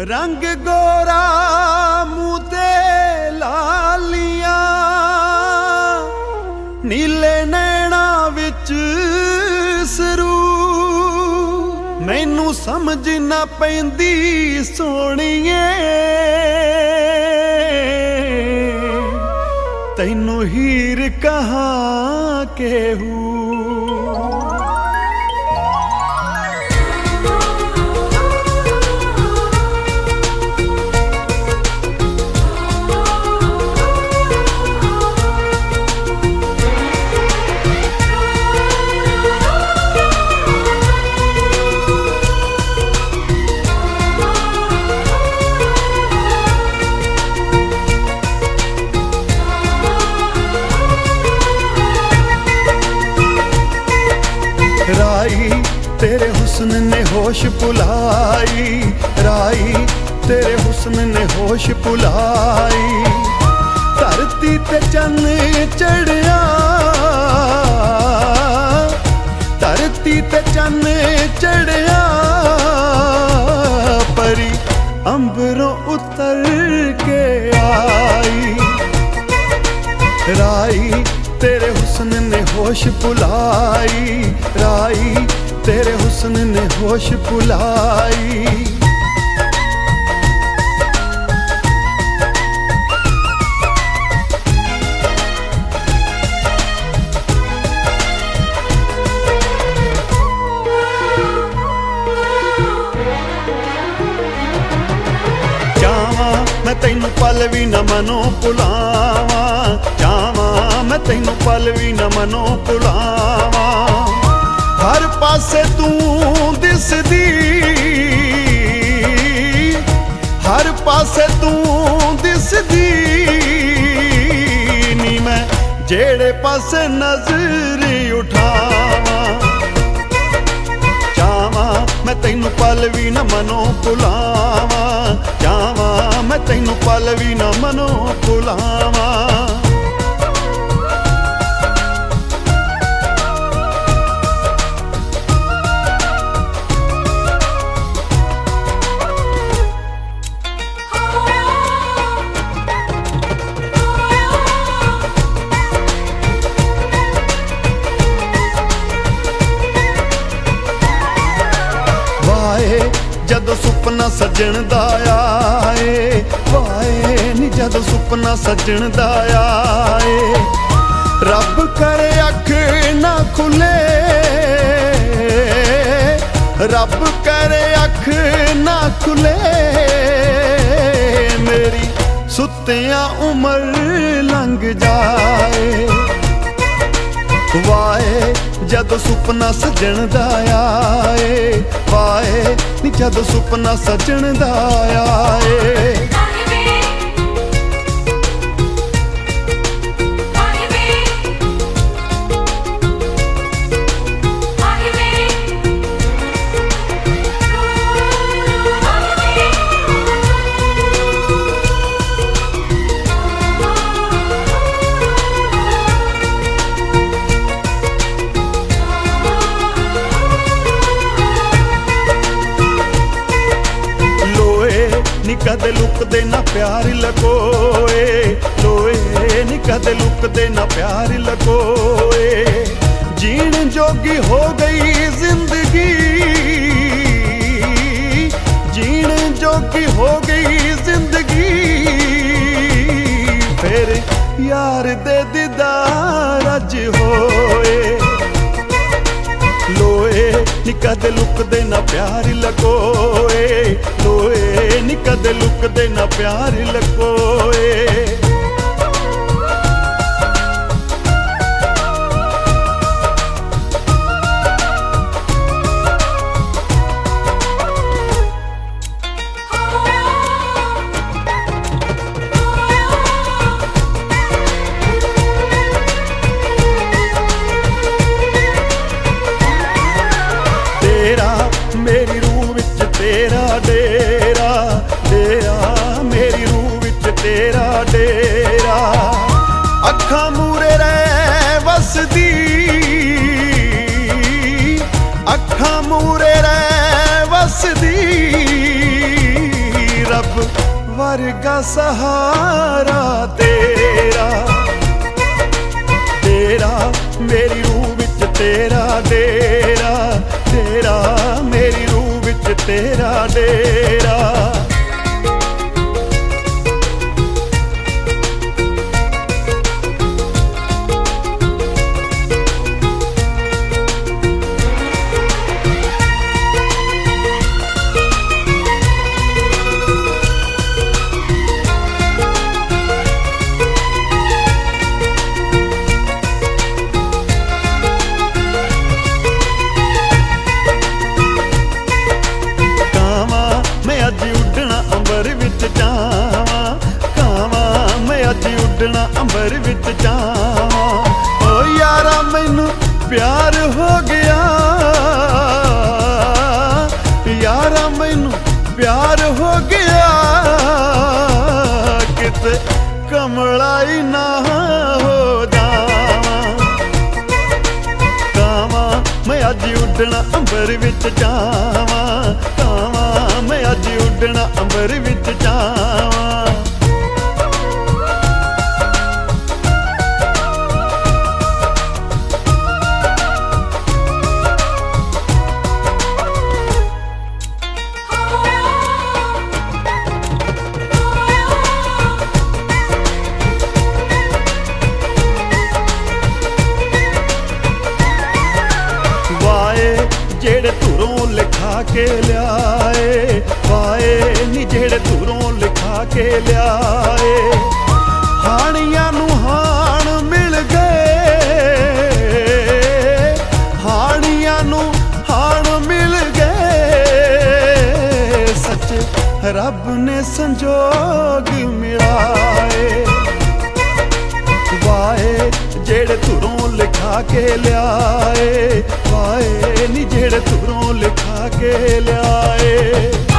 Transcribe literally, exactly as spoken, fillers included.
रंग गोरा मुँह ते लालियां, नीले नैना विच सरू, मैनू समझ ना पैंदी सोहणीए, तैनू हीर कहाँ केहू। राई तेरे हुस्न ने होश भुलाई, राई तेरे हुस्न ने होश भुलाई, धरती ते चन्न चढ़िया, धरती ते चन्न चढ़िया, परी अंबरों उतर के आई, राई तेरे हुस्न ने होश भुलाई, राई तेरे हुस्न ने होश भुलाई। जावां मैं तैनू पल भी न मनो भुलावां, जावां मैं तैनू पल भी न मनो भुलावां, हर पासे तू दिसदी, हर पासे तू दिसदी, नी मैं जेड़े पासे नजर उठावां, जावां मैं तैनू पल भी न मनो भुलावां, जावां मैं तैनू पल भी न मनो भुलावां। जदों सुपना सजण दा आए, वाए नी जदों सुपना सजण दा आए, रब करे अख ना खुले, रब करे अख ना खुले, मेरी सुत्तियां उम्र लंघ जाए, वाए जदों सुपना सजण दा आए, वाए नी जदों सुपना सजण दा आए। नी कदे लुकदे ना प्यार लकोए, लोए नी कदे लुकदे ना प्यार लकोए, जीण जोगी हो गई जिंदगी, जीण जोगी हो गई जिंदगी, फिर यार दे दीदार अज होए, लोए नी कदे लुकदे ना प्यार लकोए, लोए नी कदे लुकदे ना प्यार लकोए। मेरी रूह विच तेरा डेरा, डेरा मेरी रूह विच तेरा डेरा, अखां मूरे रह वसदी, अखां मूरे रह वसदी, वर्गा सहारा तेरा, तेरा मेरी रूह विच तेरा डेरा, तेरा मेरी रूह विच तेरा डेरा। उड़ना अंबर विच जावां, ओ यारा मैनू प्यार हो गया, यारा मैनू प्यार हो गया, किते कमलाई ना हो जावां। कावां मैं अज उड़ना अंबर विच जावां, कावां मैं अज उड़ना अंबर विच जावां। जेड़े धुरों लिखा के लियाए, वाए नी जेड़े धुरों लिखा के लियाए, हानियां नू हाण मिल गए, हानियां नू हाण मिल गए, सच रब ने संजोग मिलाए। वाए जेड़े धुरों लिखा के लियाए, वाए नी जेड़े धुरों लिखा के लियाए।